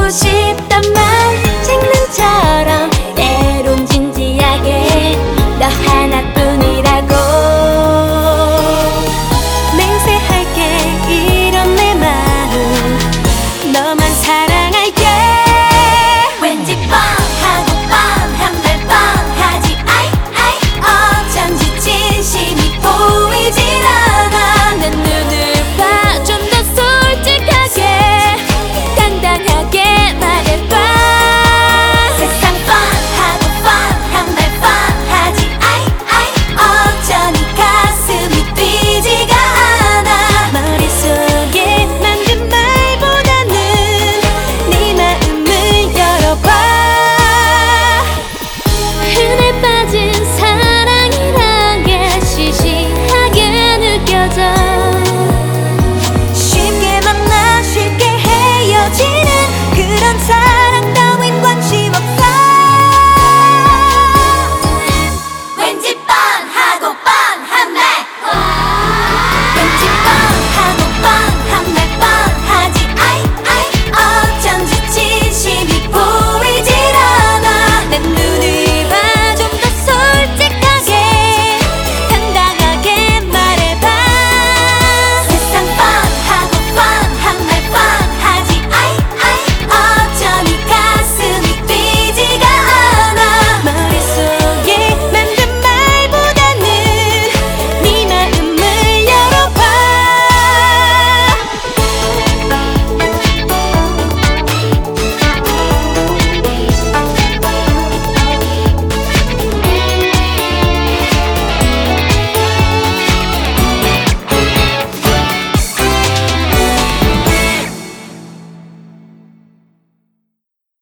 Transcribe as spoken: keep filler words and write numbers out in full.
하고 싶단 말 장난처럼 때론 진지하게 너 하나뿐이라고 맹세할게 이런 내 마음 너만 사랑할게 왠지 뻔하고 뻔한 말 뻔하지 아이 아이 어쩐지 진심이 보이질 않아 내 눈을 봐 좀 더 솔직하게 당당하게 말해봐 세상 뻔하고 뻔한 말 뻔하지 아이 아이 어쩌니 가슴이 뛰지가 않아 머릿속에 만든 말보다는 네 마음을 열어봐 흔해 빠진 사랑이란 게 시시하게 느껴져 쉽게 만나 쉽게 헤어지는 그런 사람